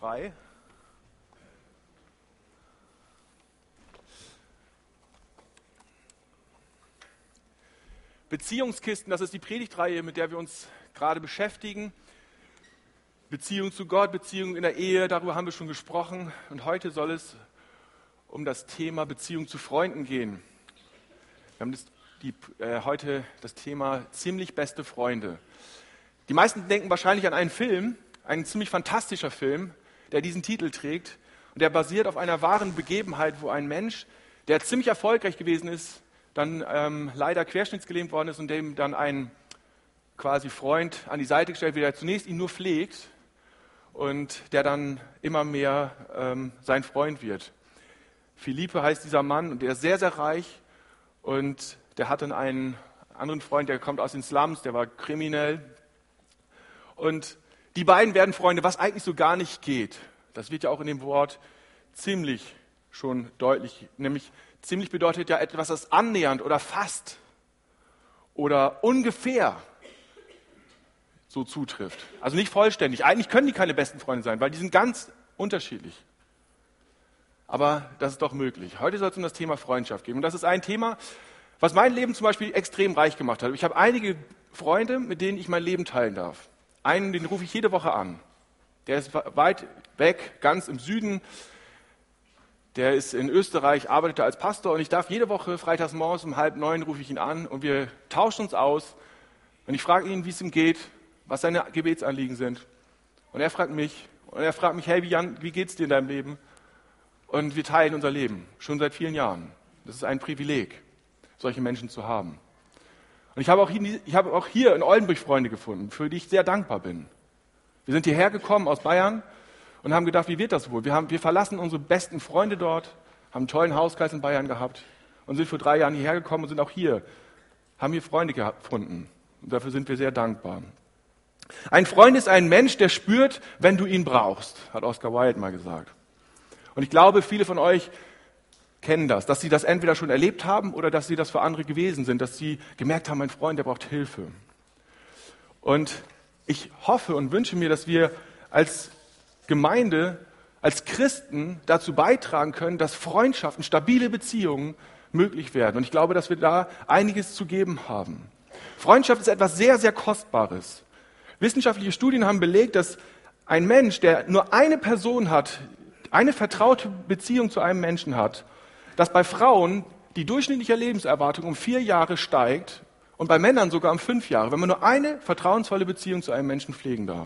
frei. Beziehungskisten, das ist die Predigtreihe, mit der wir uns gerade beschäftigen. Beziehung zu Gott, Beziehung in der Ehe, darüber haben wir schon gesprochen. Und heute soll es um das Thema Beziehung zu Freunden gehen. Wir haben heute das Thema ziemlich beste Freunde. Die meisten denken wahrscheinlich an einen Film, ein ziemlich fantastischer Film, der diesen Titel trägt. Und der basiert auf einer wahren Begebenheit, wo ein Mensch, der ziemlich erfolgreich gewesen ist, dann leider querschnittsgelähmt worden ist und dem dann ein quasi Freund an die Seite gestellt wird, der zunächst ihn nur pflegt und der dann immer mehr sein Freund wird. Philippe heißt dieser Mann und der ist sehr, sehr reich und der hat dann einen anderen Freund, der kommt aus den Slums, der war kriminell. Und die beiden werden Freunde, was eigentlich so gar nicht geht. Das wird ja auch in dem Wort ziemlich schon deutlich, nämlich ziemlich bedeutet ja etwas, das annähernd oder fast oder ungefähr so zutrifft. Also nicht vollständig. Eigentlich können die keine besten Freunde sein, weil die sind ganz unterschiedlich. Aber das ist doch möglich. Heute soll es um das Thema Freundschaft gehen. Und das ist ein Thema, was mein Leben zum Beispiel extrem reich gemacht hat. Ich habe einige Freunde, mit denen ich mein Leben teilen darf. Einen, den rufe ich jede Woche an. Der ist weit weg, ganz im Süden. Der ist in Österreich, arbeitet als Pastor und ich darf jede Woche freitags morgens um 8:30 rufe ich ihn an und wir tauschen uns aus. Und ich frage ihn, wie es ihm geht, was seine Gebetsanliegen sind. Und er fragt mich, hey Jan, wie geht's dir in deinem Leben? Und wir teilen unser Leben, schon seit vielen Jahren. Das ist ein Privileg, solche Menschen zu haben. Und ich habe auch hier in Oldenburg Freunde gefunden, für die ich sehr dankbar bin. Wir sind hierher gekommen aus Bayern und haben gedacht, wie wird das wohl? Wir verlassen unsere besten Freunde dort, haben einen tollen Hauskreis in Bayern gehabt und sind vor 3 Jahren hierher gekommen und sind auch hier, haben hier Freunde gefunden. Und dafür sind wir sehr dankbar. Ein Freund ist ein Mensch, der spürt, wenn du ihn brauchst, hat Oscar Wilde mal gesagt. Und ich glaube, viele von euch kennen das, dass sie das entweder schon erlebt haben oder dass sie das für andere gewesen sind, dass sie gemerkt haben, mein Freund, der braucht Hilfe. Und ich hoffe und wünsche mir, dass wir als Gemeinde, als Christen dazu beitragen können, dass Freundschaften, stabile Beziehungen möglich werden. Und ich glaube, dass wir da einiges zu geben haben. Freundschaft ist etwas sehr, sehr Kostbares. Wissenschaftliche Studien haben belegt, dass ein Mensch, der nur eine Person hat, eine vertraute Beziehung zu einem Menschen hat, dass bei Frauen die durchschnittliche Lebenserwartung um 4 Jahre steigt und bei Männern sogar um 5 Jahre, wenn man nur eine vertrauensvolle Beziehung zu einem Menschen pflegen darf.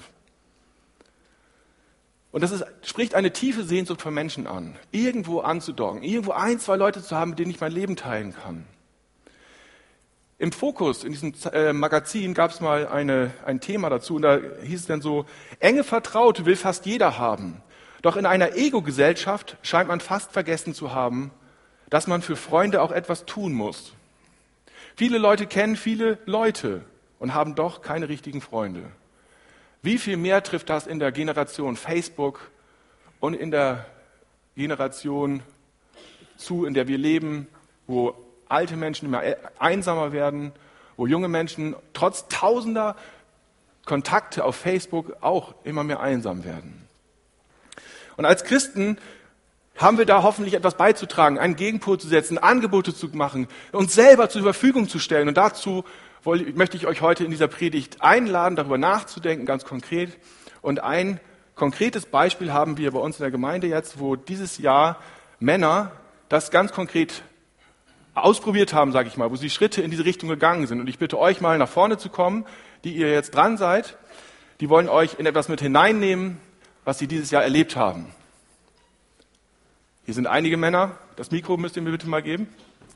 Und das spricht eine tiefe Sehnsucht von Menschen an, irgendwo anzudocken, irgendwo 1, 2 Leute zu haben, mit denen ich mein Leben teilen kann. Im Fokus, in diesem Magazin, gab es mal ein Thema dazu und da hieß es dann so, enge Vertraute will fast jeder haben. Doch in einer Ego-Gesellschaft scheint man fast vergessen zu haben, dass man für Freunde auch etwas tun muss. Viele Leute kennen viele Leute und haben doch keine richtigen Freunde. Wie viel mehr trifft das in der Generation Facebook und in der Generation zu, in der wir leben, wo alte Menschen immer einsamer werden, wo junge Menschen trotz tausender Kontakte auf Facebook auch immer mehr einsam werden. Und als Christen haben wir da hoffentlich etwas beizutragen, einen Gegenpol zu setzen, Angebote zu machen, uns selber zur Verfügung zu stellen. Und dazu möchte ich euch heute in dieser Predigt einladen, darüber nachzudenken, ganz konkret. Und ein konkretes Beispiel haben wir bei uns in der Gemeinde jetzt, wo dieses Jahr Männer das ganz konkret ausprobiert haben, sage ich mal, wo sie Schritte in diese Richtung gegangen sind. Und ich bitte euch mal nach vorne zu kommen, die ihr jetzt dran seid. Die wollen euch in etwas mit hineinnehmen, was sie dieses Jahr erlebt haben. Hier sind einige Männer. Das Mikro müsst ihr mir bitte mal geben.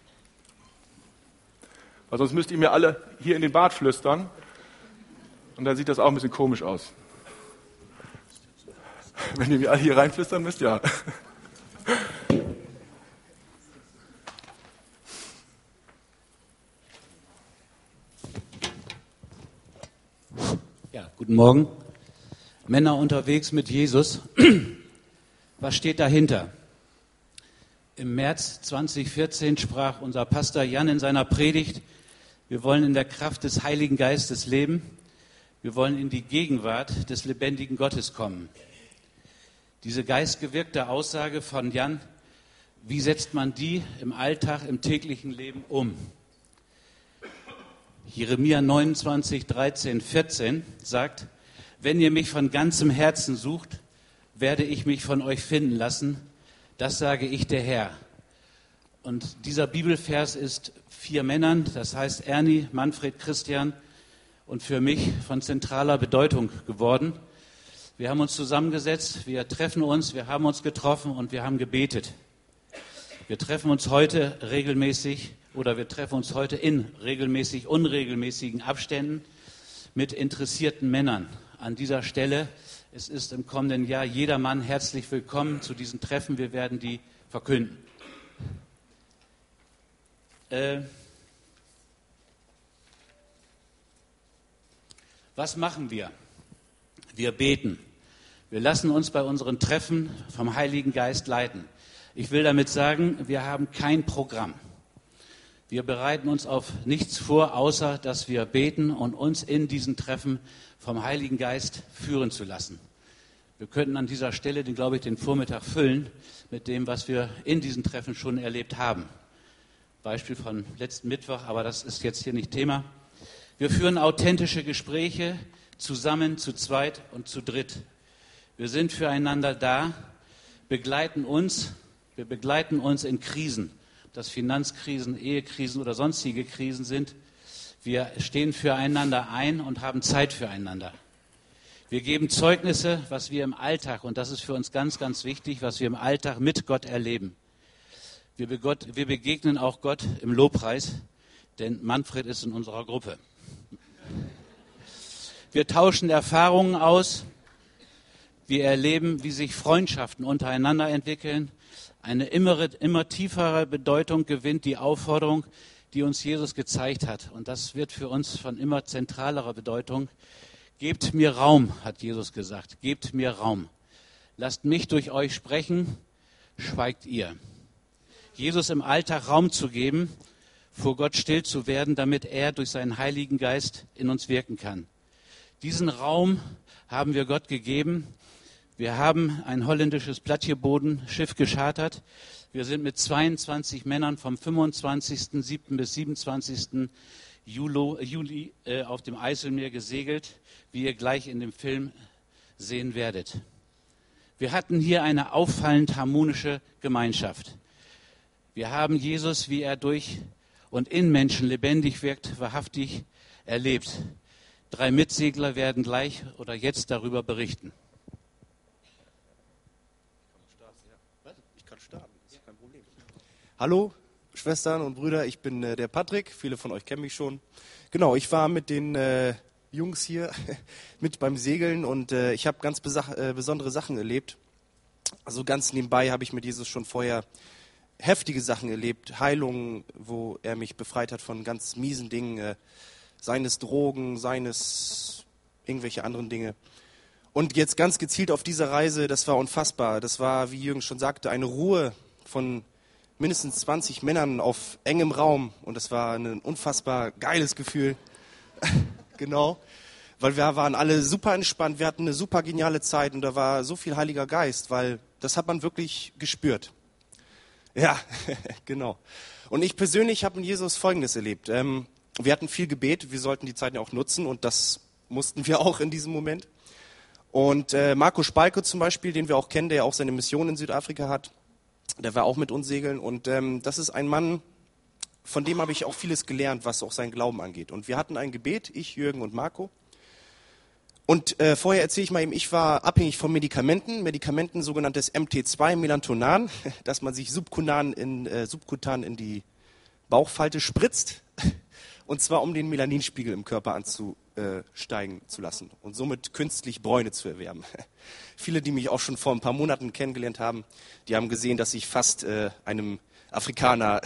Weil sonst müsst ihr mir alle hier in den Bart flüstern. Und dann sieht das auch ein bisschen komisch aus. Wenn ihr mir alle hier reinflüstern müsst, ja. Ja, guten Morgen. Männer unterwegs mit Jesus. Was steht dahinter? Im März 2014 sprach unser Pastor Jan in seiner Predigt, wir wollen in der Kraft des Heiligen Geistes leben, wir wollen in die Gegenwart des lebendigen Gottes kommen. Diese geistgewirkte Aussage von Jan, wie setzt man die im Alltag, im täglichen Leben um? Jeremia 29, 13, 14 sagt, wenn ihr mich von ganzem Herzen sucht, werde ich mich von euch finden lassen. Das sage ich der Herr. Und dieser Bibelvers ist 4 Männern, das heißt Ernie, Manfred, Christian und für mich von zentraler Bedeutung geworden. Wir haben uns zusammengesetzt, wir treffen uns, wir haben uns getroffen und wir haben gebetet. Wir treffen uns heute regelmäßig oder wir treffen uns heute in regelmäßig unregelmäßigen Abständen mit interessierten Männern. An dieser Stelle, es ist im kommenden Jahr jedermann herzlich willkommen zu diesen Treffen. Wir werden die verkünden. Was machen wir? Wir beten. Wir lassen uns bei unseren Treffen vom Heiligen Geist leiten. Ich will damit sagen, wir haben kein Programm. Wir bereiten uns auf nichts vor, außer dass wir beten und uns in diesen Treffen vom Heiligen Geist führen zu lassen. Wir könnten an dieser Stelle, den Vormittag füllen mit dem, was wir in diesen Treffen schon erlebt haben. Beispiel von letzten Mittwoch, aber das ist jetzt hier nicht Thema. Wir führen authentische Gespräche zusammen, zu zweit und zu dritt. Wir sind füreinander da, wir begleiten uns in Krisen. Ob das Finanzkrisen, Ehekrisen oder sonstige Krisen sind. Wir stehen füreinander ein und haben Zeit füreinander. Wir geben Zeugnisse, was wir im Alltag, und das ist für uns ganz, ganz wichtig, was wir im Alltag mit Gott erleben. Wir begegnen auch Gott im Lobpreis, denn Manfred ist in unserer Gruppe. Wir tauschen Erfahrungen aus. Wir erleben, wie sich Freundschaften untereinander entwickeln. Eine immer tiefere Bedeutung gewinnt die Aufforderung, die uns Jesus gezeigt hat. Und das wird für uns von immer zentralerer Bedeutung. Gebt mir Raum, hat Jesus gesagt. Gebt mir Raum. Lasst mich durch euch sprechen, schweigt ihr. Jesus im Alltag Raum zu geben, vor Gott still zu werden, damit er durch seinen Heiligen Geist in uns wirken kann. Diesen Raum haben wir Gott gegeben. Wir haben ein holländisches Plattjebodenschiff geschartert. Wir sind mit 22 Männern vom 25.07. bis 27. Juli auf dem Eiselmeer gesegelt, wie ihr gleich in dem Film sehen werdet. Wir hatten hier eine auffallend harmonische Gemeinschaft. Wir haben Jesus, wie er durch und in Menschen lebendig wirkt, wahrhaftig erlebt. 3 Mitsegler werden gleich oder jetzt darüber berichten. Hallo, Schwestern und Brüder, ich bin der Patrick, viele von euch kennen mich schon. Genau, ich war mit den Jungs hier mit beim Segeln und ich habe ganz besondere Sachen erlebt. Also ganz nebenbei habe ich mit Jesus schon vorher heftige Sachen erlebt, Heilungen, wo er mich befreit hat von ganz miesen Dingen, seines Drogen, seines irgendwelche anderen Dinge. Und jetzt ganz gezielt auf dieser Reise, das war unfassbar. Das war, wie Jürgen schon sagte, eine Ruhe von mindestens 20 Männern auf engem Raum. Und das war ein unfassbar geiles Gefühl. Genau. Weil wir waren alle super entspannt, wir hatten eine super geniale Zeit und da war so viel Heiliger Geist, weil das hat man wirklich gespürt. Ja, genau. Und ich persönlich habe in Jesus Folgendes erlebt. Wir hatten viel Gebet, wir sollten die Zeit ja auch nutzen und das mussten wir auch in diesem Moment. Und Marco Spalko zum Beispiel, den wir auch kennen, der ja auch seine Mission in Südafrika hat, der war auch mit uns segeln und das ist ein Mann, von dem habe ich auch vieles gelernt, was auch seinen Glauben angeht. Und wir hatten ein Gebet, ich, Jürgen und Marco. Und vorher erzähle ich mal eben, ich war abhängig von Medikamenten, sogenanntes MT2, Melantonan, dass man sich subkutan in die Bauchfalte spritzt, und zwar um den Melaninspiegel im Körper anzusteigen zu lassen und somit künstlich Bräune zu erwerben. Viele, die mich auch schon vor ein paar Monaten kennengelernt haben, die haben gesehen, dass ich fast einem Afrikaner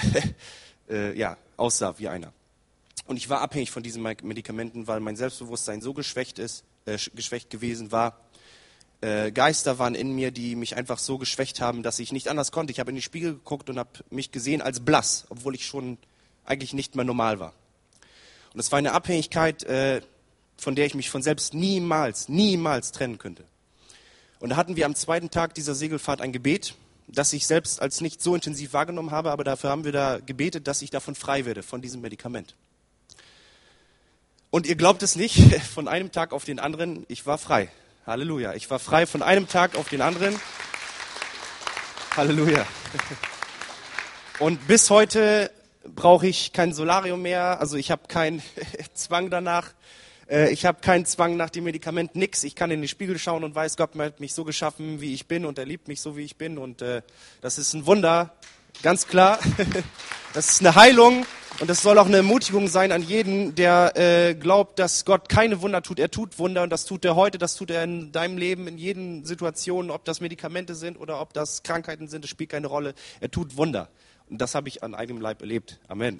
aussah wie einer. Und ich war abhängig von diesen Medikamenten, weil mein Selbstbewusstsein so geschwächt gewesen war. Geister waren in mir, die mich einfach so geschwächt haben, dass ich nicht anders konnte. Ich habe in den Spiegel geguckt und habe mich gesehen als blass, obwohl ich schon eigentlich nicht mehr normal war. Und es war eine Abhängigkeit, von der ich mich von selbst niemals trennen könnte. Und da hatten wir am zweiten Tag dieser Segelfahrt ein Gebet, das ich selbst als nicht so intensiv wahrgenommen habe, aber dafür haben wir da gebetet, dass ich davon frei werde, von diesem Medikament. Und ihr glaubt es nicht, von einem Tag auf den anderen, ich war frei. Halleluja. Ich war frei von einem Tag auf den anderen. Halleluja. Und bis heute brauche ich kein Solarium mehr, also ich habe keinen Zwang danach. Ich habe keinen Zwang nach dem Medikament, nix. Ich kann in den Spiegel schauen und weiß, Gott hat mich so geschaffen, wie ich bin und er liebt mich so, wie ich bin. Und das ist ein Wunder, ganz klar. Das ist eine Heilung und das soll auch eine Ermutigung sein an jeden, der glaubt, dass Gott keine Wunder tut. Er tut Wunder und das tut er heute, das tut er in deinem Leben, in jeden Situationen, ob das Medikamente sind oder ob das Krankheiten sind, das spielt keine Rolle. Er tut Wunder. Und das habe ich an eigenem Leib erlebt. Amen.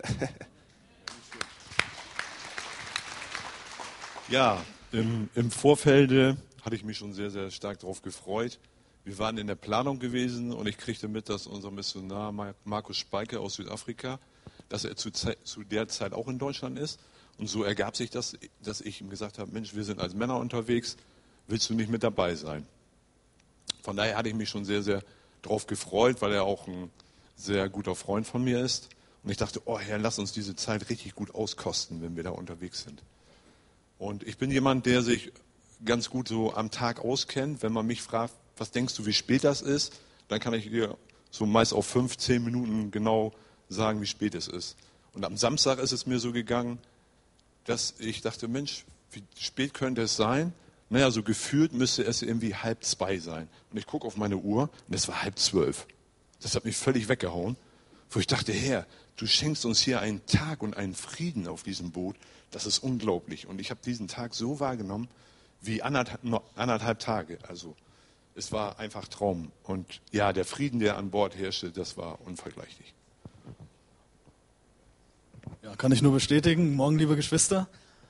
Ja, im Vorfeld hatte ich mich schon sehr, sehr stark darauf gefreut. Wir waren in der Planung gewesen und ich kriegte mit, dass unser Missionar Markus Speike aus Südafrika, dass er zu der Zeit auch in Deutschland ist. Und so ergab sich das, dass ich ihm gesagt habe, Mensch, wir sind als Männer unterwegs, willst du nicht mit dabei sein? Von daher hatte ich mich schon sehr, sehr darauf gefreut, weil er auch ein sehr guter Freund von mir ist. Und ich dachte, oh Herr, lass uns diese Zeit richtig gut auskosten, wenn wir da unterwegs sind. Und ich bin jemand, der sich ganz gut so am Tag auskennt. Wenn man mich fragt, was denkst du, wie spät das ist, dann kann ich dir so meist auf 5-10 Minuten genau sagen, wie spät es ist. Und am Samstag ist es mir so gegangen, dass ich dachte, Mensch, wie spät könnte es sein? Naja, so gefühlt müsste es irgendwie 1:30 sein. Und ich gucke auf meine Uhr und es war 11:30. Das hat mich völlig weggehauen, wo ich dachte, Herr, du schenkst uns hier einen Tag und einen Frieden auf diesem Boot. Das ist unglaublich. Und ich habe diesen Tag so wahrgenommen wie anderthalb Tage. Also es war einfach Traum. Und ja, der Frieden, der an Bord herrschte, das war unvergleichlich. Ja, kann ich nur bestätigen. Morgen, liebe Geschwister.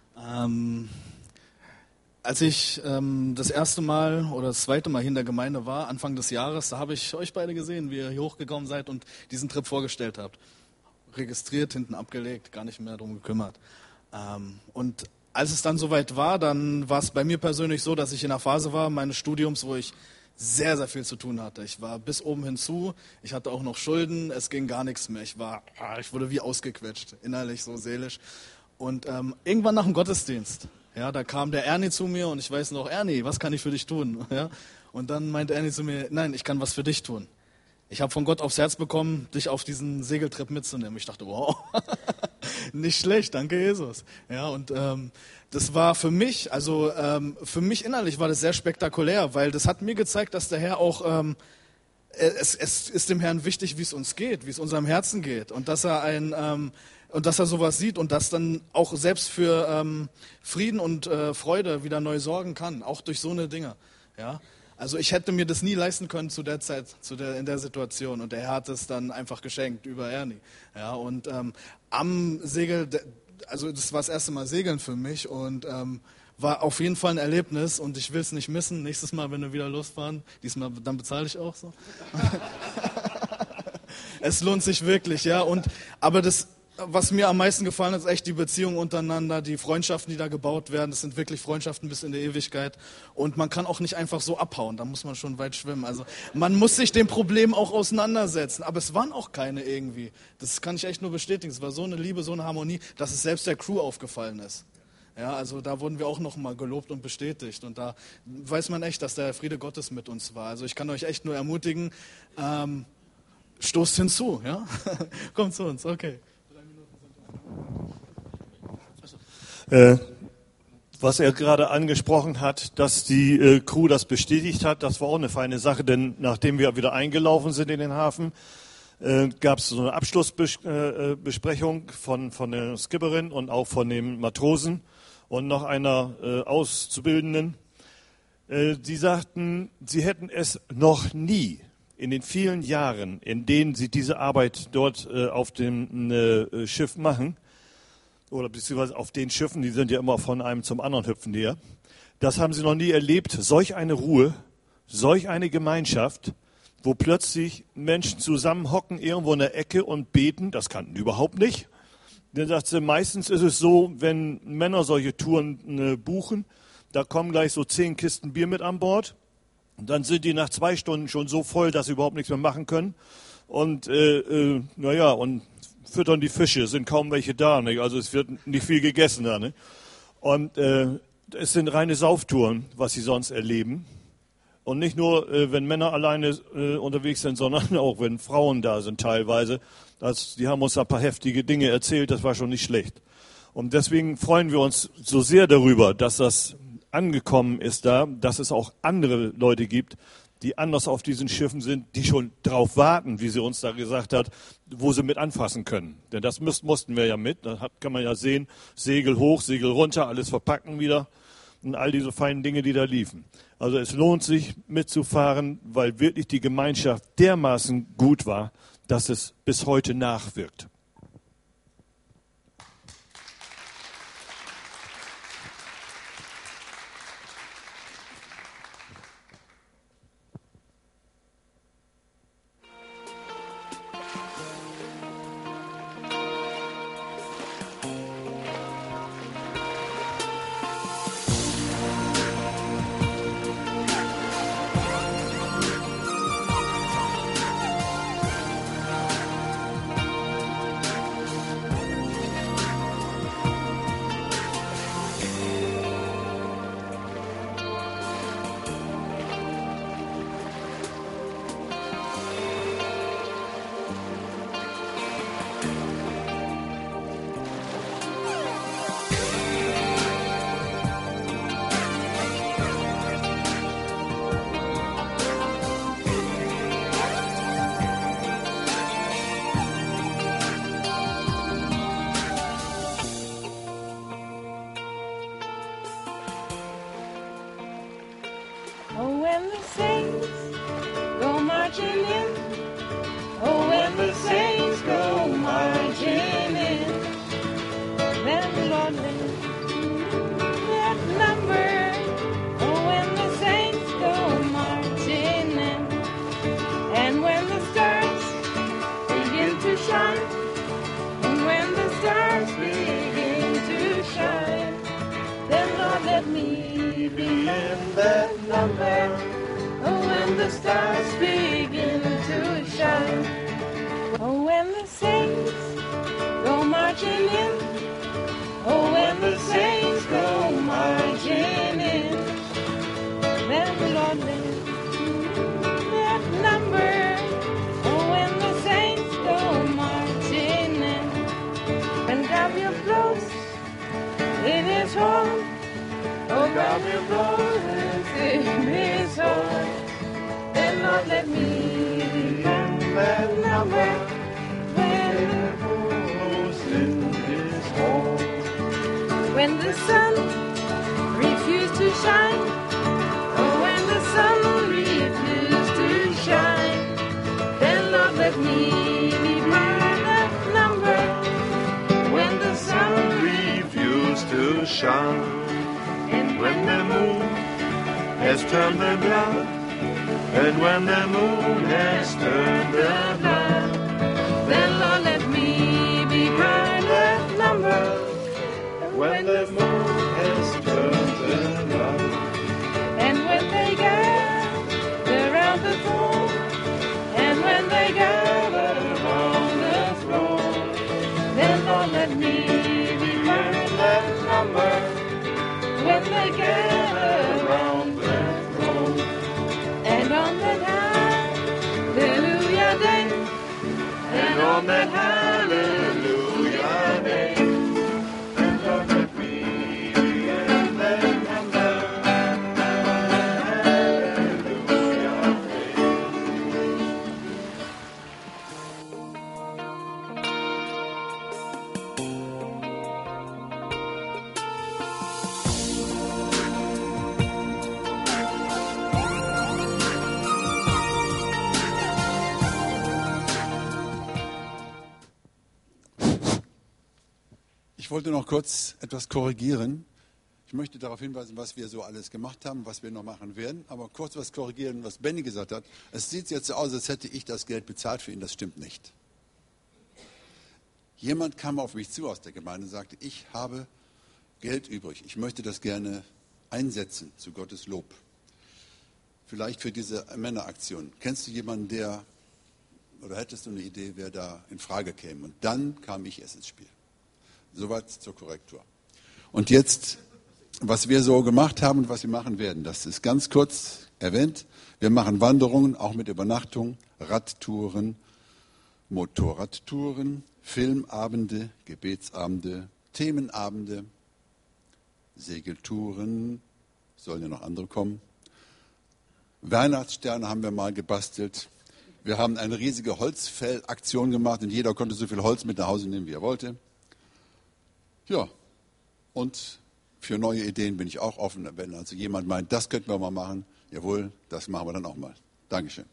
Als ich das erste Mal oder das zweite Mal hier in der Gemeinde war, Anfang des Jahres, da habe ich euch beide gesehen, wie ihr hier hochgekommen seid und diesen Trip vorgestellt habt. Registriert, hinten abgelegt, gar nicht mehr darum gekümmert. Und als es dann soweit war, dann war es bei mir persönlich so, dass ich in einer Phase war meines Studiums, wo ich sehr, sehr viel zu tun hatte. Ich war bis oben hinzu, ich hatte auch noch Schulden, es ging gar nichts mehr. Ich wurde wie ausgequetscht, innerlich, so seelisch. Und irgendwann nach dem Gottesdienst, ja, da kam der Ernie zu mir und ich weiß noch, Ernie, was kann ich für dich tun? Ja? Und dann meinte Ernie zu mir, nein, ich kann was für dich tun. Ich habe von Gott aufs Herz bekommen, dich auf diesen Segeltrip mitzunehmen. Ich dachte, wow, nicht schlecht, danke Jesus. Ja, und das war für mich, also für mich innerlich war das sehr spektakulär, weil das hat mir gezeigt, dass der Herr auch, es ist dem Herrn wichtig, wie es uns geht, wie es unserem Herzen geht und dass er und dass er sowas sieht und das dann auch selbst für Frieden und Freude wieder neu sorgen kann, auch durch so eine Dinge. Ja. Also ich hätte mir das nie leisten können zu der Zeit, in der Situation. Und der Herr hat es dann einfach geschenkt über Ernie. Ja, und am Segel, also das war das erste Mal Segeln für mich und war auf jeden Fall ein Erlebnis und ich will es nicht missen. Nächstes Mal, wenn wir wieder losfahren, diesmal dann bezahle ich auch so. Es lohnt sich wirklich, ja. Aber das, was mir am meisten gefallen hat, ist echt die Beziehung untereinander, die Freundschaften, die da gebaut werden. Das sind wirklich Freundschaften bis in die Ewigkeit. Und man kann auch nicht einfach so abhauen, da muss man schon weit schwimmen. Also man muss sich dem Problem auch auseinandersetzen. Aber es waren auch keine irgendwie. Das kann ich echt nur bestätigen. Es war so eine Liebe, so eine Harmonie, dass es selbst der Crew aufgefallen ist. Ja, also da wurden wir auch nochmal gelobt und bestätigt. Und da weiß man echt, dass der Friede Gottes mit uns war. Also ich kann euch echt nur ermutigen, stoßt hinzu, ja? Kommt zu uns, okay. Was er gerade angesprochen hat, dass die Crew das bestätigt hat, das war auch eine feine Sache, denn nachdem wir wieder eingelaufen sind in den Hafen, gab es so eine Abschlussbesprechung von der Skipperin und auch von dem Matrosen und noch einer Auszubildenden. Sie sagten, sie hätten es noch nie in den vielen Jahren, in denen sie diese Arbeit dort auf dem Schiff machen, oder beziehungsweise auf den Schiffen, die sind ja immer von einem zum anderen hüpfen die ja. Das haben sie noch nie erlebt. Solch eine Ruhe, solch eine Gemeinschaft, wo plötzlich Menschen zusammenhocken irgendwo in der Ecke und beten, das kannten die überhaupt nicht. Dann sagt sie, meistens ist es so, wenn Männer solche Touren buchen, da kommen gleich so 10 Kisten Bier mit an Bord. Und dann sind die nach 2 Stunden schon so voll, dass sie überhaupt nichts mehr machen können. Und und füttern die Fische, sind kaum welche da. Nicht? Also es wird nicht viel gegessen da. Nicht? Und es sind reine Sauftouren, was sie sonst erleben. Und nicht nur, wenn Männer alleine unterwegs sind, sondern auch, wenn Frauen da sind teilweise. Die haben uns ein paar heftige Dinge erzählt, das war schon nicht schlecht. Und deswegen freuen wir uns so sehr darüber, dass das angekommen ist da, dass es auch andere Leute gibt, die anders auf diesen Schiffen sind, die schon drauf warten, wie sie uns da gesagt hat, wo sie mit anfassen können. Denn das mussten wir ja mit. Da kann man ja sehen, Segel hoch, Segel runter, alles verpacken wieder und all diese feinen Dinge, die da liefen. Also es lohnt sich mitzufahren, weil wirklich die Gemeinschaft dermaßen gut war, dass es bis heute nachwirkt. Oh, when the saints go marching in. Oh, when the saints go marching in. Then the Lord that number. Oh, when the saints go marching in. And when the stars begin to shine. And when the stars begin to shine. Then Lord, let me be in that number. Oh, when the stars begin to shine. Oh, when the saints go marching in. Oh, when the saints go marching in. Then the Lord let that number. Oh, when the saints go marching in. And God will blows in His horn. Oh, God will blow in His horn. Then Lord, let me become that number. When it blows in His horn. When the sun refused to shine. Oh, when the sun refused to shine. Then Lord, let me be part of that number. When the sun refused to shine. And when the moon has turned the blood, and when the moon has turned the blood, then Lord, let me be part of that number. When the moon has turned the blood, and when they gather around the throne, and when they gather around the throne, then Lord, let me be part of that number. When they gather around the throne. And on that hallelujah day, and on that hallelujah day, and Lord, let me be in that number. Hallelujah day. Ich wollte noch kurz etwas korrigieren. Ich möchte darauf hinweisen, was wir so alles gemacht haben, was wir noch machen werden. Aber kurz was korrigieren, was Benny gesagt hat. Es sieht jetzt so aus, als hätte ich das Geld bezahlt für ihn. Das stimmt nicht. Jemand kam auf mich zu aus der Gemeinde und sagte, ich habe Geld übrig. Ich möchte das gerne einsetzen zu Gottes Lob. vielleicht für diese Männeraktion. Kennst du jemanden, oder hättest du eine Idee, wer da in Frage käme? Und dann kam ich erst ins Spiel. Soweit zur Korrektur. Und jetzt, was wir so gemacht haben und was wir machen werden, das ist ganz kurz erwähnt. Wir machen Wanderungen, auch mit Übernachtung, Radtouren, Motorradtouren, Filmabende, Gebetsabende, Themenabende, Segeltouren, sollen ja noch andere kommen. Weihnachtssterne haben wir mal gebastelt. Wir haben eine riesige Holzfellaktion gemacht und jeder konnte so viel Holz mit nach Hause nehmen, wie er wollte. Ja, und für neue Ideen bin ich auch offen. Wenn also jemand meint, das könnten wir mal machen, jawohl, das machen wir dann auch mal. Dankeschön.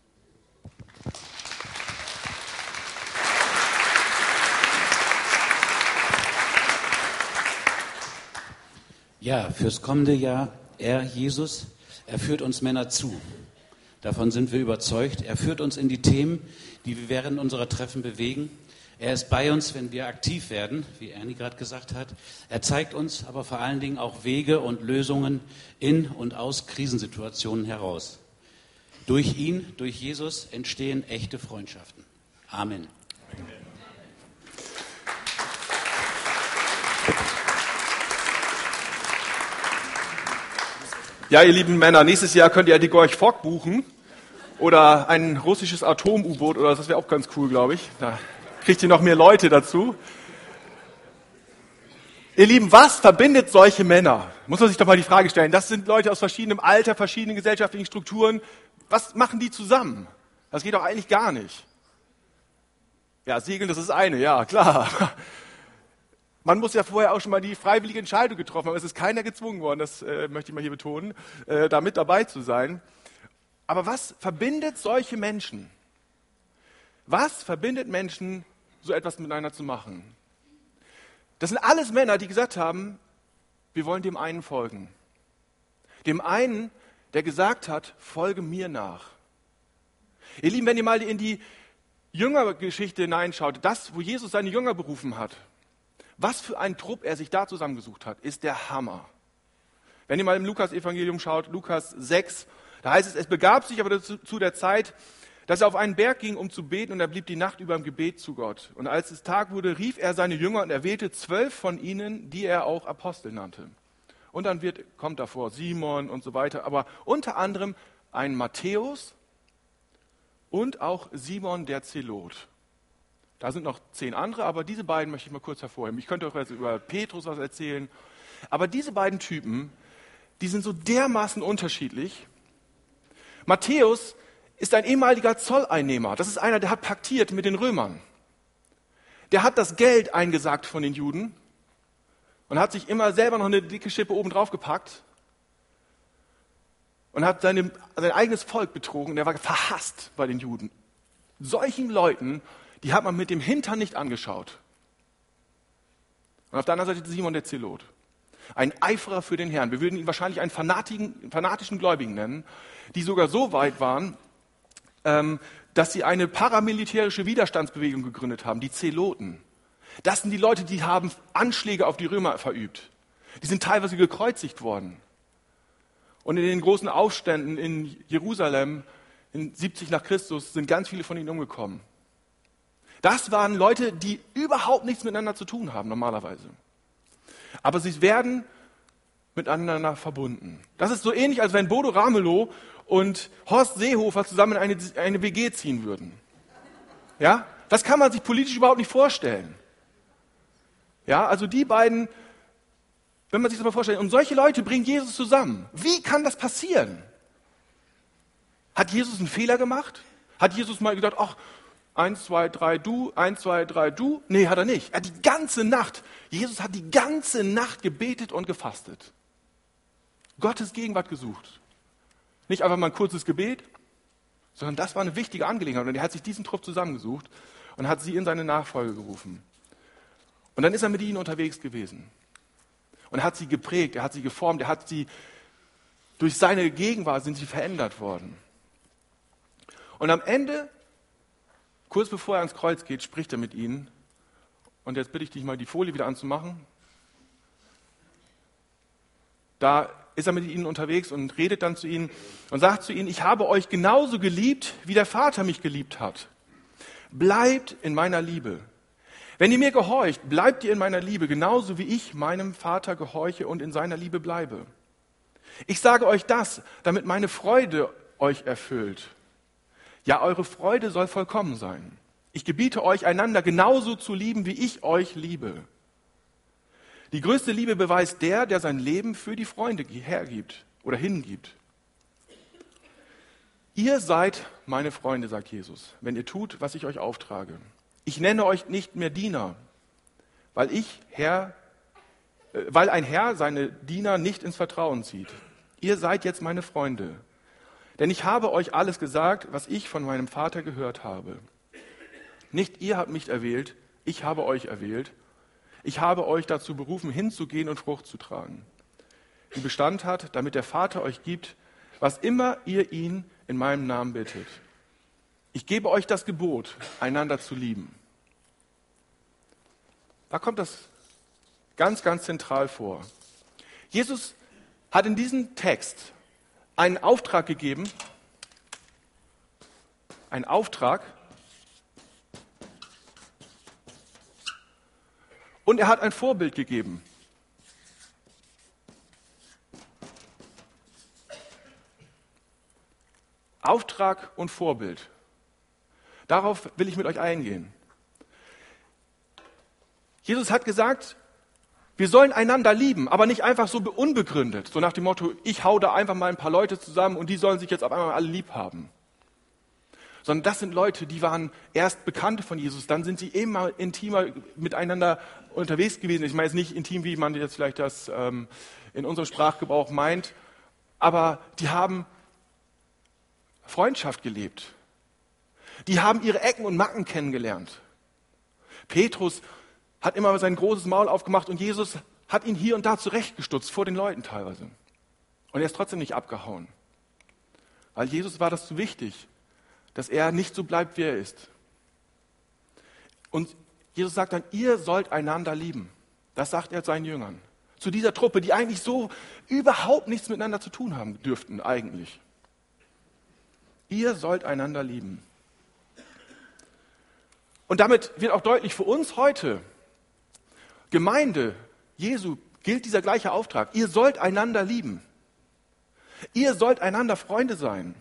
Ja, fürs kommende Jahr, Jesus, er führt uns Männer zu. Davon sind wir überzeugt. Er führt uns in die Themen, die wir während unserer Treffen bewegen. Er ist bei uns, wenn wir aktiv werden, wie Ernie gerade gesagt hat. Er zeigt uns aber vor allen Dingen auch Wege und Lösungen in und aus Krisensituationen heraus. Durch ihn, durch Jesus entstehen echte Freundschaften. Amen. Ja, ihr lieben Männer, nächstes Jahr könnt ihr die Gorch Fock buchen oder ein russisches Atom-U-Boot oder das wäre auch ganz cool, glaube ich. Da kriegt ihr noch mehr Leute dazu. Ihr Lieben, was verbindet solche Männer? Muss man sich doch mal die Frage stellen. Das sind Leute aus verschiedenem Alter, verschiedenen gesellschaftlichen Strukturen. Was machen die zusammen? Das geht doch eigentlich gar nicht. Ja, Segeln, das ist eine, ja, klar. Man muss ja vorher auch schon mal die freiwillige Entscheidung getroffen haben. Es ist keiner gezwungen worden, das möchte ich mal hier betonen, da mit dabei zu sein. Aber was verbindet solche Menschen? Was verbindet Menschen, so etwas miteinander zu machen? Das sind alles Männer, die gesagt haben, wir wollen dem einen folgen. Dem einen, der gesagt hat, folge mir nach. Ihr Lieben, wenn ihr mal in die Jüngergeschichte hineinschaut, das, wo Jesus seine Jünger berufen hat, was für ein Trupp er sich da zusammengesucht hat, ist der Hammer. Wenn ihr mal im Lukas-Evangelium schaut, Lukas 6, da heißt es begab sich aber zu der Zeit, dass er auf einen Berg ging, um zu beten, und er blieb die Nacht über im Gebet zu Gott. Und als es Tag wurde, rief er seine Jünger und er wählte 12 von ihnen, die er auch Apostel nannte. Und dann kommt davor Simon und so weiter, aber unter anderem ein Matthäus und auch Simon der Zelot. Da sind noch 10 andere, aber diese beiden möchte ich mal kurz hervorheben. Ich könnte auch jetzt über Petrus was erzählen. Aber diese beiden Typen, die sind so dermaßen unterschiedlich. Matthäus ist ein ehemaliger Zolleinnehmer. Das ist einer, der hat paktiert mit den Römern. Der hat das Geld eingesackt von den Juden und hat sich immer selber noch eine dicke Schippe oben drauf gepackt und hat sein eigenes Volk betrogen. Der war verhasst bei den Juden. Solchen Leuten, die hat man mit dem Hintern nicht angeschaut. Und auf der anderen Seite Simon der Zelot. Ein Eiferer für den Herrn. Wir würden ihn wahrscheinlich einen fanatischen Gläubigen nennen, die sogar so weit waren, dass sie eine paramilitärische Widerstandsbewegung gegründet haben, die Zeloten. Das sind die Leute, die haben Anschläge auf die Römer verübt. Die sind teilweise gekreuzigt worden. Und in den großen Aufständen in Jerusalem, in 70 nach Christus, sind ganz viele von ihnen umgekommen. Das waren Leute, die überhaupt nichts miteinander zu tun haben, normalerweise. Aber sie werden miteinander verbunden. Das ist so ähnlich, als wenn Bodo Ramelow und Horst Seehofer zusammen in eine WG ziehen würden. Ja? Das kann man sich politisch überhaupt nicht vorstellen. Ja, also die beiden, wenn man sich das mal vorstellt, und solche Leute bringen Jesus zusammen. Wie kann das passieren? Hat Jesus einen Fehler gemacht? Hat Jesus mal gedacht, ach, 1, 2, 3, du, 1, 2, 3, du? Nee, hat er nicht. Er hat die ganze Nacht, Jesus hat die ganze Nacht gebetet und gefastet. Gottes Gegenwart gesucht. Nicht einfach mal ein kurzes Gebet, sondern das war eine wichtige Angelegenheit. Und er hat sich diesen Trupp zusammengesucht und hat sie in seine Nachfolge gerufen. Und dann ist er mit ihnen unterwegs gewesen. Und er hat sie geprägt, er hat sie geformt, er hat sie, durch seine Gegenwart sind sie verändert worden. Und am Ende, kurz bevor er ans Kreuz geht, spricht er mit ihnen. Und jetzt bitte ich dich mal, die Folie wieder anzumachen. Da ist er mit ihnen unterwegs und redet dann zu ihnen und sagt zu ihnen, ich habe euch genauso geliebt, wie der Vater mich geliebt hat. Bleibt in meiner Liebe. Wenn ihr mir gehorcht, bleibt ihr in meiner Liebe, genauso wie ich meinem Vater gehorche und in seiner Liebe bleibe. Ich sage euch das, damit meine Freude euch erfüllt. Ja, eure Freude soll vollkommen sein. Ich gebiete euch, einander genauso zu lieben, wie ich euch liebe. Die größte Liebe beweist der sein Leben für die Freunde hergibt oder hingibt. Ihr seid meine Freunde, sagt Jesus, wenn ihr tut, was ich euch auftrage. Ich nenne euch nicht mehr Diener, weil ein Herr seine Diener nicht ins Vertrauen zieht. Ihr seid jetzt meine Freunde, denn ich habe euch alles gesagt, was ich von meinem Vater gehört habe. Nicht ihr habt mich erwählt, ich habe euch erwählt. Ich habe euch dazu berufen, hinzugehen und Frucht zu tragen, die Bestand hat, damit der Vater euch gibt, was immer ihr ihn in meinem Namen bittet. Ich gebe euch das Gebot, einander zu lieben. Da kommt das ganz, ganz zentral vor. Jesus hat in diesem Text einen Auftrag gegeben, einen Auftrag, und er hat ein Vorbild gegeben. Auftrag und Vorbild. Darauf will ich mit euch eingehen. Jesus hat gesagt, wir sollen einander lieben, aber nicht einfach so unbegründet, so nach dem Motto, ich hau da einfach mal ein paar Leute zusammen und die sollen sich jetzt auf einmal alle lieb haben. Sondern das sind Leute, die waren erst Bekannte von Jesus, dann sind sie immer intimer miteinander unterwegs gewesen. Ich meine jetzt nicht intim, wie man jetzt vielleicht das in unserem Sprachgebrauch meint, aber die haben Freundschaft gelebt. Die haben ihre Ecken und Macken kennengelernt. Petrus hat immer sein großes Maul aufgemacht und Jesus hat ihn hier und da zurechtgestutzt, vor den Leuten teilweise. Und er ist trotzdem nicht abgehauen. Weil Jesus war das zu wichtig, dass er nicht so bleibt, wie er ist. Und Jesus sagt dann, ihr sollt einander lieben. Das sagt er seinen Jüngern. Zu dieser Truppe, die eigentlich so überhaupt nichts miteinander zu tun haben dürften, eigentlich. Ihr sollt einander lieben. Und damit wird auch deutlich für uns heute, Gemeinde Jesu, gilt dieser gleiche Auftrag. Ihr sollt einander lieben. Ihr sollt einander Freunde sein.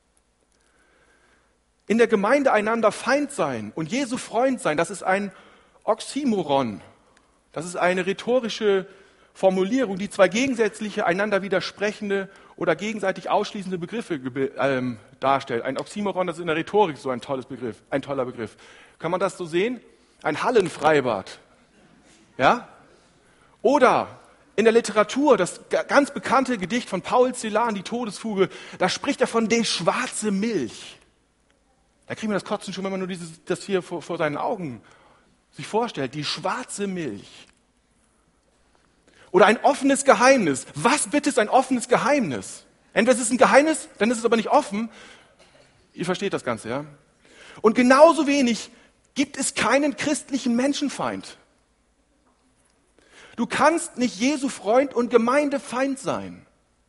In der Gemeinde einander Feind sein und Jesu Freund sein, das ist ein Oxymoron. Das ist eine rhetorische Formulierung, die zwei gegensätzliche, einander widersprechende oder gegenseitig ausschließende Begriffe darstellt. Ein Oxymoron, das ist in der Rhetorik so ein toller Begriff. Kann man das so sehen? Ein Hallenfreibad. Ja? Oder in der Literatur, das ganz bekannte Gedicht von Paul Celan, die Todesfuge, da spricht er von der schwarze Milch. Da kriegen wir das Kotzen schon, wenn man nur das hier vor seinen Augen sich vorstellt. Die schwarze Milch. Oder ein offenes Geheimnis. Was bitte ist ein offenes Geheimnis? Entweder es ist ein Geheimnis, dann ist es aber nicht offen. Ihr versteht das Ganze, ja? Und genauso wenig gibt es keinen christlichen Menschenfeind. Du kannst nicht Jesu Freund und Gemeindefeind sein.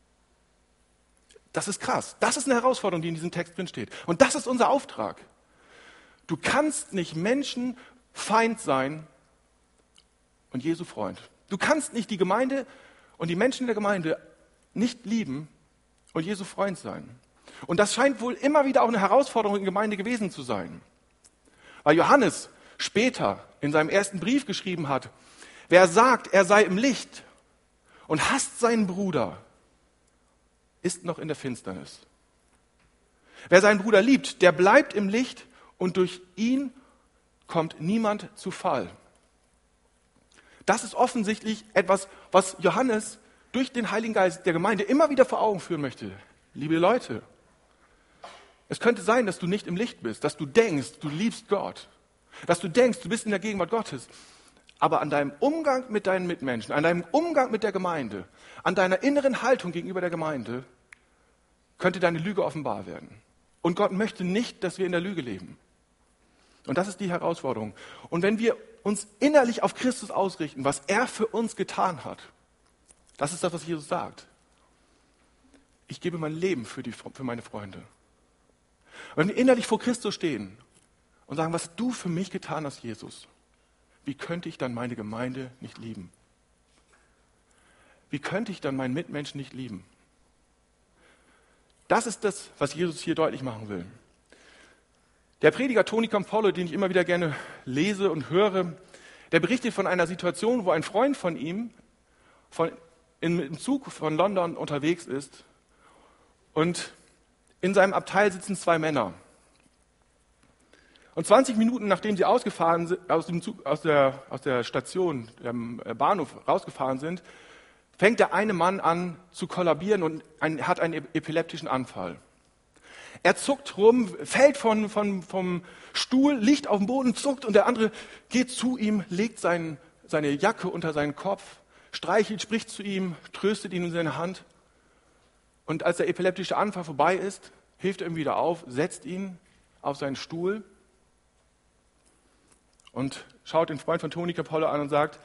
Das ist krass. Das ist eine Herausforderung, die in diesem Text drin steht. Und das ist unser Auftrag. Du kannst nicht Menschenfeind sein und Jesu Freund. Du kannst nicht die Gemeinde und die Menschen in der Gemeinde nicht lieben und Jesu Freund sein. Und das scheint wohl immer wieder auch eine Herausforderung in der Gemeinde gewesen zu sein. Weil Johannes später in seinem ersten Brief geschrieben hat, wer sagt, er sei im Licht und hasst seinen Bruder, ist noch in der Finsternis. Wer seinen Bruder liebt, der bleibt im Licht und durch ihn kommt niemand zu Fall. Das ist offensichtlich etwas, was Johannes durch den Heiligen Geist der Gemeinde immer wieder vor Augen führen möchte. Liebe Leute, es könnte sein, dass du nicht im Licht bist, dass du denkst, du liebst Gott, dass du denkst, du bist in der Gegenwart Gottes. Aber an deinem Umgang mit deinen Mitmenschen, an deinem Umgang mit der Gemeinde, an deiner inneren Haltung gegenüber der Gemeinde, könnte deine Lüge offenbar werden. Und Gott möchte nicht, dass wir in der Lüge leben. Und das ist die Herausforderung. Und wenn wir uns innerlich auf Christus ausrichten, was er für uns getan hat, das ist das, was Jesus sagt. ich gebe mein Leben für meine Freunde. Und wenn wir innerlich vor Christus stehen und sagen, was du für mich getan hast, Jesus, wie könnte ich dann meine Gemeinde nicht lieben? Wie könnte ich dann meinen Mitmenschen nicht lieben? Das ist das, was Jesus hier deutlich machen will. Der Prediger Tony Campolo, den ich immer wieder gerne lese und höre, der berichtet von einer Situation, wo ein Freund von ihm im Zug von London unterwegs ist und in seinem Abteil sitzen 2 Männer. Und 20 Minuten nachdem sie ausgefahren sind, aus der Station, dem Bahnhof rausgefahren sind, fängt der eine Mann an zu kollabieren und hat einen epileptischen Anfall. Er zuckt rum, fällt vom Stuhl, liegt auf dem Boden, zuckt und der andere geht zu ihm, legt seine Jacke unter seinen Kopf, streichelt, spricht zu ihm, tröstet ihn in seine Hand. Und als der epileptische Anfall vorbei ist, hilft er ihm wieder auf, setzt ihn auf seinen Stuhl und schaut den Freund von Tony Campolo an und sagt,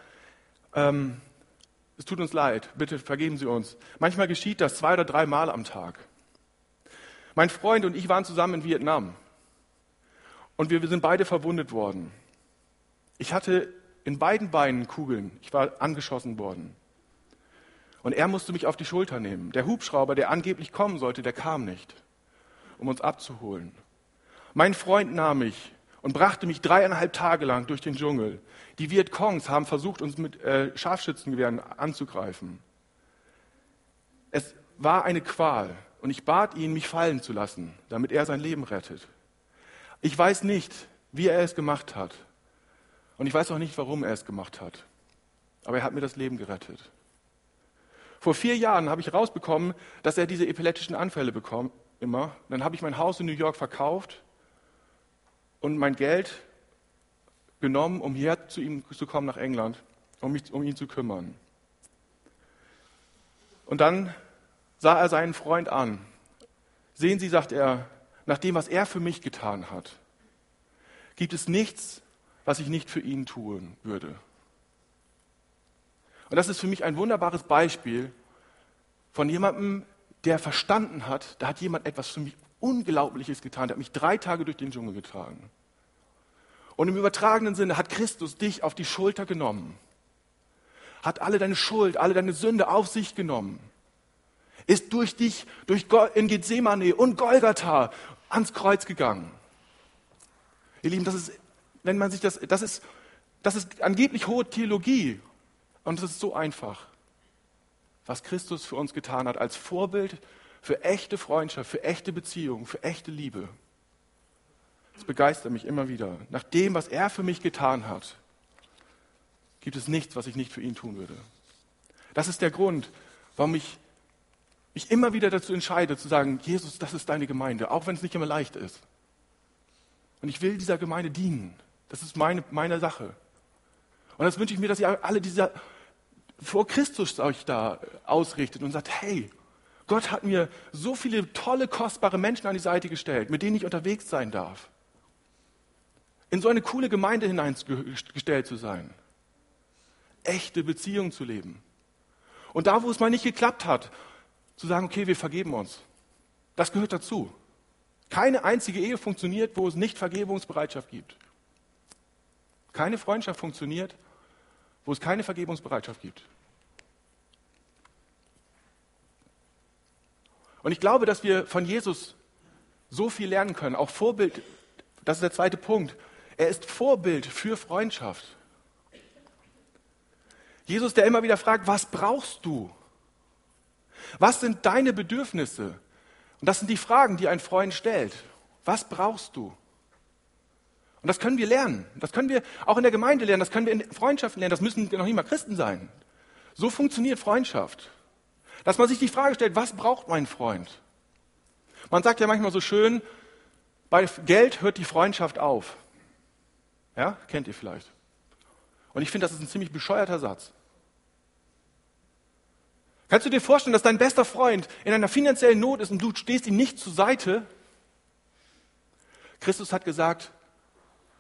es tut uns leid, bitte vergeben Sie uns. Manchmal geschieht das 2 oder 3 Mal am Tag. Mein Freund und ich waren zusammen in Vietnam und wir sind beide verwundet worden. Ich hatte in beiden Beinen Kugeln, ich war angeschossen worden. Und er musste mich auf die Schulter nehmen. Der Hubschrauber, der angeblich kommen sollte, der kam nicht, um uns abzuholen. Mein Freund nahm mich und brachte mich 3,5 Tage lang durch den Dschungel. Die Vietcongs haben versucht, uns mit Scharfschützengewehren anzugreifen. Es war eine Qual und ich bat ihn, mich fallen zu lassen, damit er sein Leben rettet. Ich weiß nicht, wie er es gemacht hat und ich weiß auch nicht, warum er es gemacht hat. Aber er hat mir das Leben gerettet. Vor 4 Jahren habe ich rausbekommen, dass er diese epileptischen Anfälle bekommt, immer. Dann habe ich mein Haus in New York verkauft und mein Geld genommen, um hier zu ihm zu kommen nach England, um ihn zu kümmern. Und dann sah er seinen Freund an. Sehen Sie, sagt er, nach dem, was er für mich getan hat, gibt es nichts, was ich nicht für ihn tun würde. Und das ist für mich ein wunderbares Beispiel von jemandem, der verstanden hat, da hat jemand etwas für mich Unglaubliches getan, der hat mich 3 Tage durch den Dschungel getragen. Und im übertragenen Sinne hat Christus dich auf die Schulter genommen, hat alle deine Schuld, alle deine Sünde auf sich genommen, ist durch dich, in Gethsemane und Golgatha ans Kreuz gegangen. Ihr Lieben, das ist angeblich hohe Theologie. Und es ist so einfach, was Christus für uns getan hat, als Vorbild für echte Freundschaft, für echte Beziehung, für echte Liebe. Das begeistert mich immer wieder. Nach dem, was er für mich getan hat, gibt es nichts, was ich nicht für ihn tun würde. Das ist der Grund, warum ich mich immer wieder dazu entscheide, zu sagen, Jesus, das ist deine Gemeinde, auch wenn es nicht immer leicht ist. Und ich will dieser Gemeinde dienen. Das ist meine Sache. Und das wünsche ich mir, dass ihr alle vor Christus euch da ausrichtet und sagt, hey, Gott hat mir so viele tolle, kostbare Menschen an die Seite gestellt, mit denen ich unterwegs sein darf. In so eine coole Gemeinde hineingestellt zu sein. Echte Beziehungen zu leben. Und da, wo es mal nicht geklappt hat, zu sagen, okay, wir vergeben uns. Das gehört dazu. Keine einzige Ehe funktioniert, wo es nicht Vergebungsbereitschaft gibt. Keine Freundschaft funktioniert, wo es keine Vergebungsbereitschaft gibt. Und ich glaube, dass wir von Jesus so viel lernen können. Auch Vorbild, das ist der zweite Punkt. Er ist Vorbild für Freundschaft. Jesus, der immer wieder fragt, was brauchst du? Was sind deine Bedürfnisse? Und das sind die Fragen, die ein Freund stellt. Was brauchst du? Und das können wir lernen. Das können wir auch in der Gemeinde lernen. Das können wir in Freundschaften lernen. Das müssen noch nicht mal Christen sein. So funktioniert Freundschaft. Dass man sich die Frage stellt, was braucht mein Freund? Man sagt ja manchmal so schön, bei Geld hört die Freundschaft auf. Ja, kennt ihr vielleicht. Und ich finde, das ist ein ziemlich bescheuerter Satz. Kannst du dir vorstellen, dass dein bester Freund in einer finanziellen Not ist und du stehst ihm nicht zur Seite? Christus hat gesagt,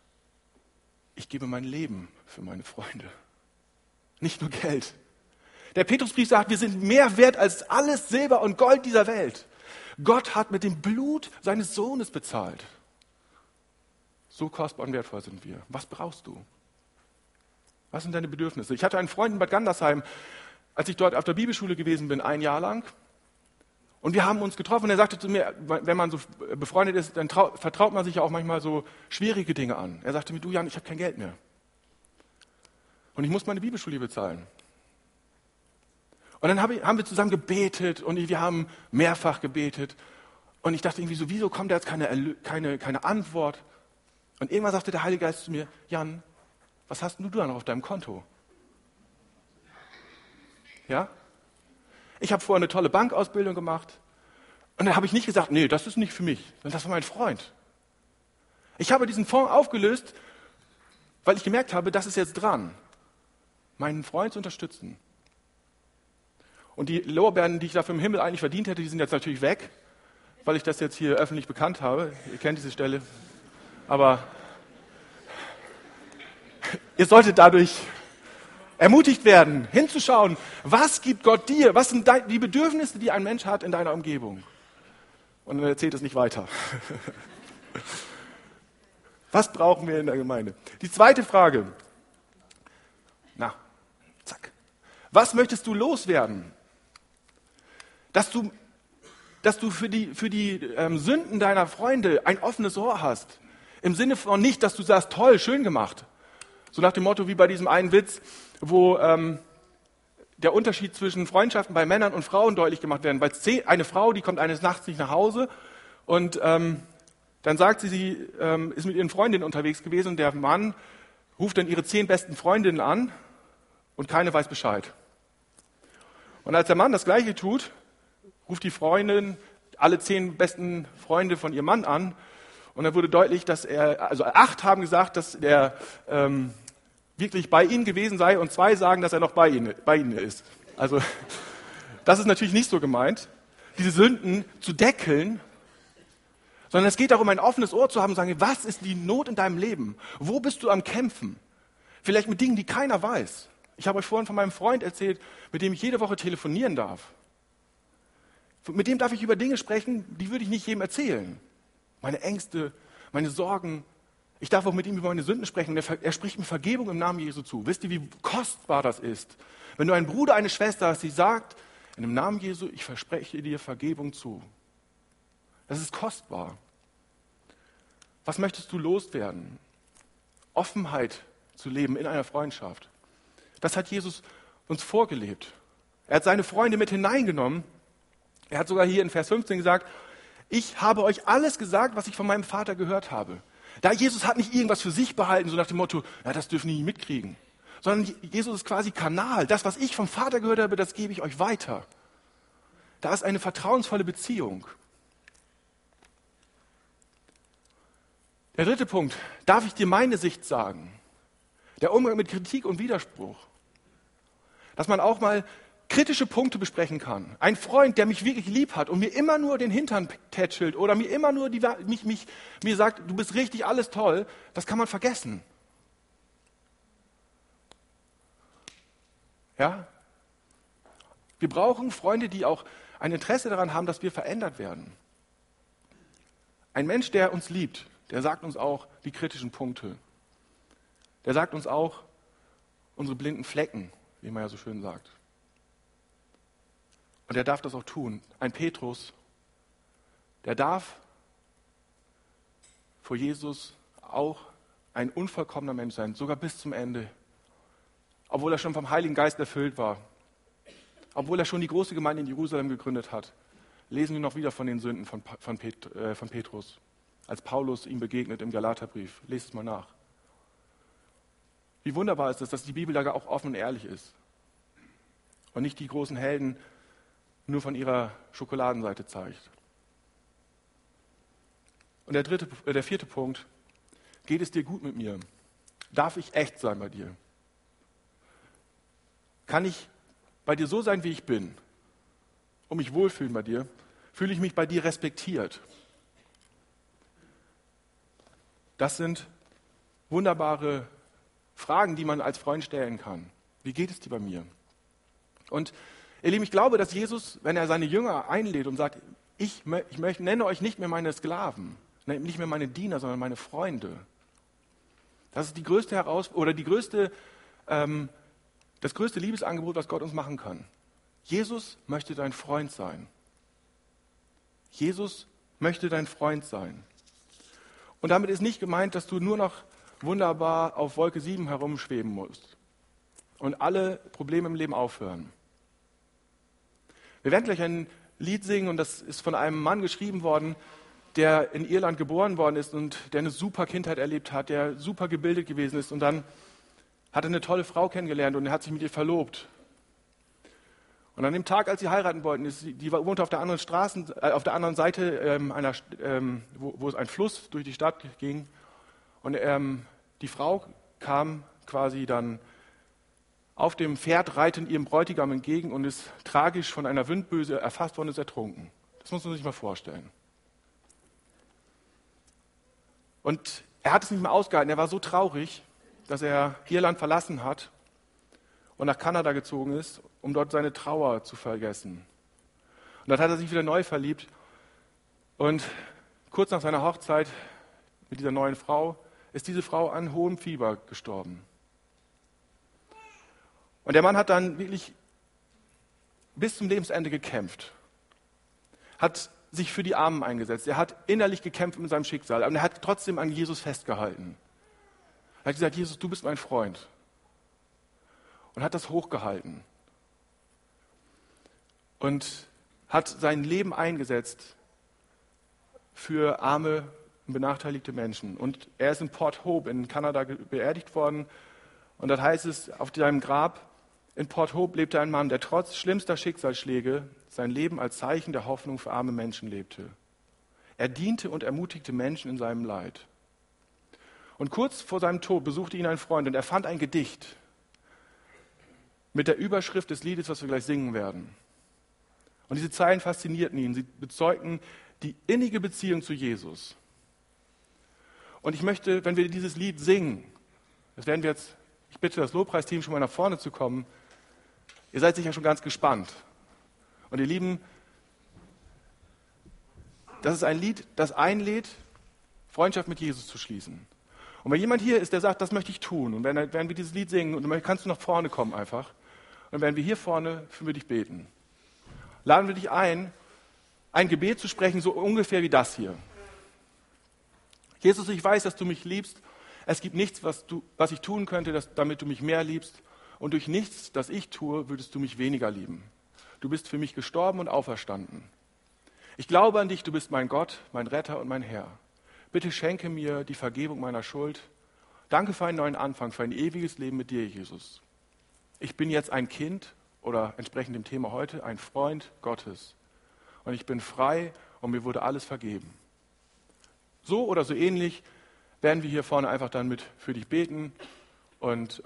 ich gebe mein Leben für meine Freunde. Nicht nur Geld. Der Petrusbrief sagt, wir sind mehr wert als alles Silber und Gold dieser Welt. Gott hat mit dem Blut seines Sohnes bezahlt. So kostbar und wertvoll sind wir. Was brauchst du? Was sind deine Bedürfnisse? Ich hatte einen Freund in Bad Gandersheim, als ich dort auf der Bibelschule gewesen bin, 1 Jahr lang. Und wir haben uns getroffen und er sagte zu mir, wenn man so befreundet ist, dann vertraut man sich ja auch manchmal so schwierige Dinge an. Er sagte mir, du Jan, ich habe kein Geld mehr. Und ich muss meine Bibelschule bezahlen. Und dann haben wir zusammen gebetet und wir haben mehrfach gebetet. Und ich dachte irgendwie so, wieso kommt da jetzt keine Antwort? Und irgendwann sagte der Heilige Geist zu mir, Jan, was hast denn du da noch auf deinem Konto? Ja? Ich habe vorher eine tolle Bankausbildung gemacht. Und dann habe ich nicht gesagt, nee, das ist nicht für mich, sondern das war mein Freund. Ich habe diesen Fonds aufgelöst, weil ich gemerkt habe, das ist jetzt dran, meinen Freund zu unterstützen. Und die Lorbeeren, die ich dafür im Himmel eigentlich verdient hätte, die sind jetzt natürlich weg, weil ich das jetzt hier öffentlich bekannt habe. Ihr kennt diese Stelle. Aber ihr solltet dadurch ermutigt werden, hinzuschauen, was gibt Gott dir? Was sind die Bedürfnisse, die ein Mensch hat in deiner Umgebung? Und dann erzählt es nicht weiter. Was brauchen wir in der Gemeinde? Die zweite Frage. Was möchtest du loswerden? Dass du für die Sünden deiner Freunde ein offenes Ohr hast. Im Sinne von nicht, dass du sagst, toll, schön gemacht. So nach dem Motto wie bei diesem einen Witz, wo der Unterschied zwischen Freundschaften bei Männern und Frauen deutlich gemacht werden. Weil eine Frau, die kommt eines Nachts nicht nach Hause und dann sagt sie ist mit ihren Freundinnen unterwegs gewesen und der Mann ruft dann ihre 10 besten Freundinnen an und keine weiß Bescheid. Und als der Mann das Gleiche tut, ruft die Freundin alle 10 besten Freunde von ihrem Mann an und dann wurde deutlich, dass 8 haben gesagt, dass er wirklich bei ihnen gewesen sei und 2 sagen, dass er noch bei ihnen ist. Also das ist natürlich nicht so gemeint, diese Sünden zu deckeln, sondern es geht darum, ein offenes Ohr zu haben und sagen, was ist die Not in deinem Leben? Wo bist du am Kämpfen? Vielleicht mit Dingen, die keiner weiß. Ich habe euch vorhin von meinem Freund erzählt, mit dem ich jede Woche telefonieren darf. Mit dem darf ich über Dinge sprechen, die würde ich nicht jedem erzählen. Meine Ängste, meine Sorgen. Ich darf auch mit ihm über meine Sünden sprechen. Er spricht mir Vergebung im Namen Jesu zu. Wisst ihr, wie kostbar das ist? Wenn du einen Bruder, eine Schwester hast, die sagt, in dem Namen Jesu, ich verspreche dir Vergebung zu. Das ist kostbar. Was möchtest du loswerden? Offenheit zu leben in einer Freundschaft. Das hat Jesus uns vorgelebt. Er hat seine Freunde mit hineingenommen. Er hat sogar hier in Vers 15 gesagt, ich habe euch alles gesagt, was ich von meinem Vater gehört habe. Da Jesus hat nicht irgendwas für sich behalten, so nach dem Motto, ja, das dürfen die nicht mitkriegen. Sondern Jesus ist quasi Kanal. Das, was ich vom Vater gehört habe, das gebe ich euch weiter. Da ist eine vertrauensvolle Beziehung. Der dritte Punkt, darf ich dir meine Sicht sagen? Der Umgang mit Kritik und Widerspruch. Dass man auch mal kritische Punkte besprechen kann. Ein Freund, der mich wirklich lieb hat und mir immer nur den Hintern tätschelt oder mir immer nur mir sagt, du bist richtig, alles toll, das kann man vergessen. Ja? Wir brauchen Freunde, die auch ein Interesse daran haben, dass wir verändert werden. Ein Mensch, der uns liebt, der sagt uns auch die kritischen Punkte. Der sagt uns auch unsere blinden Flecken, wie man ja so schön sagt. Und er darf das auch tun. Ein Petrus, der darf vor Jesus auch ein unvollkommener Mensch sein, sogar bis zum Ende. Obwohl er schon vom Heiligen Geist erfüllt war. Obwohl er schon die große Gemeinde in Jerusalem gegründet hat. Lesen wir noch wieder von den Sünden von Petrus. Als Paulus ihm begegnet im Galaterbrief. Lest es mal nach. Wie wunderbar ist es, dass die Bibel da auch offen und ehrlich ist. Und nicht die großen Helden nur von ihrer Schokoladenseite zeigt. Und der 4. Punkt, geht es dir gut mit mir? Darf ich echt sein bei dir? Kann ich bei dir so sein, wie ich bin? Und mich wohlfühlen bei dir? Fühle ich mich bei dir respektiert? Das sind wunderbare Fragen, die man als Freund stellen kann. Wie geht es dir bei mir? Und ihr Lieben, ich glaube, dass Jesus, wenn er seine Jünger einlädt und sagt, ich nenne euch nicht mehr meine Sklaven, nicht mehr meine Diener, sondern meine Freunde. Das ist die größte das größte Liebesangebot, was Gott uns machen kann. Jesus möchte dein Freund sein. Jesus möchte dein Freund sein. Und damit ist nicht gemeint, dass du nur noch wunderbar auf Wolke 7 herumschweben musst und alle Probleme im Leben aufhören. Wir werden gleich ein Lied singen und das ist von einem Mann geschrieben worden, der in Irland geboren worden ist und der eine super Kindheit erlebt hat, der super gebildet gewesen ist und dann hat er eine tolle Frau kennengelernt und er hat sich mit ihr verlobt. Und an dem Tag, als sie heiraten wollten, die wohnte auf der anderen Seite wo es ein Fluss durch die Stadt ging. Und die Frau kam quasi dann auf dem Pferd reitend ihrem Bräutigam entgegen und ist tragisch von einer Windböe erfasst worden und ist ertrunken. Das muss man sich mal vorstellen. Und er hat es nicht mehr ausgehalten. Er war so traurig, dass er Irland verlassen hat und nach Kanada gezogen ist, um dort seine Trauer zu vergessen. Und dort hat er sich wieder neu verliebt. Und kurz nach seiner Hochzeit mit dieser neuen Frau ist diese Frau an hohem Fieber gestorben. Und der Mann hat dann wirklich bis zum Lebensende gekämpft, hat sich für die Armen eingesetzt. Er hat innerlich gekämpft mit seinem Schicksal, aber er hat trotzdem an Jesus festgehalten. Er hat gesagt, Jesus, du bist mein Freund. Und hat das hochgehalten. Und hat sein Leben eingesetzt für arme und benachteiligte Menschen. Und er ist in Port Hope in Kanada beerdigt worden. Und dort heißt es auf seinem Grab, in Port Hope lebte ein Mann, der trotz schlimmster Schicksalsschläge sein Leben als Zeichen der Hoffnung für arme Menschen lebte. Er diente und ermutigte Menschen in seinem Leid. Und kurz vor seinem Tod besuchte ihn ein Freund und er fand ein Gedicht mit der Überschrift des Liedes, was wir gleich singen werden. Und diese Zeilen faszinierten ihn. Sie bezeugten die innige Beziehung zu Jesus. Und ich möchte, wenn wir dieses Lied singen, das werden wir jetzt, ich bitte das Lobpreisteam schon mal nach vorne zu kommen, ihr seid sicher schon ganz gespannt. Und ihr Lieben, das ist ein Lied, das einlädt, Freundschaft mit Jesus zu schließen. Und wenn jemand hier ist, der sagt, das möchte ich tun, und wenn wir dieses Lied singen, und dann kannst du nach vorne kommen einfach, und dann werden wir hier vorne für dich beten. Laden wir dich ein Gebet zu sprechen, so ungefähr wie das hier. Jesus, ich weiß, dass du mich liebst. Es gibt nichts, was ich tun könnte, damit du mich mehr liebst. Und durch nichts, das ich tue, würdest du mich weniger lieben. Du bist für mich gestorben und auferstanden. Ich glaube an dich, du bist mein Gott, mein Retter und mein Herr. Bitte schenke mir die Vergebung meiner Schuld. Danke für einen neuen Anfang, für ein ewiges Leben mit dir, Jesus. Ich bin jetzt ein Kind oder entsprechend dem Thema heute ein Freund Gottes. Und ich bin frei und mir wurde alles vergeben. So oder so ähnlich werden wir hier vorne einfach dann mit für dich beten. Und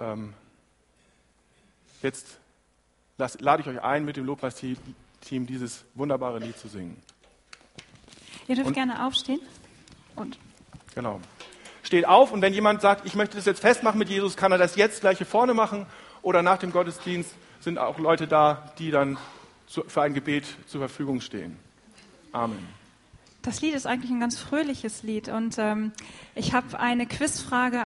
jetzt lade ich euch ein, mit dem Lobpreisteam dieses wunderbare Lied zu singen. Ihr dürft gerne aufstehen. Und genau. Steht auf und wenn jemand sagt, ich möchte das jetzt festmachen mit Jesus, kann er das jetzt gleich hier vorne machen oder nach dem Gottesdienst sind auch Leute da, die dann für ein Gebet zur Verfügung stehen. Amen. das Lied ist eigentlich ein ganz fröhliches Lied und ich habe eine Quizfrage